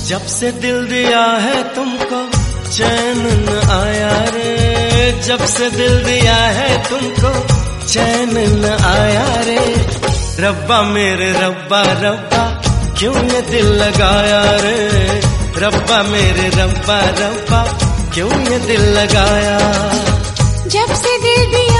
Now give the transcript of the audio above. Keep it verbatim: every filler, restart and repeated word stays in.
जब से दिल दिया है तुमको चैन न आया रे, जब से दिल दिया है तुमको चैन न आया रे। रब्बा मेरे रब्बा रब्बा क्यों ये दिल लगाया रे, रब्बा मेरे रब्बा रब्बा क्यों ये दिल लगाया। जब से दिल दिया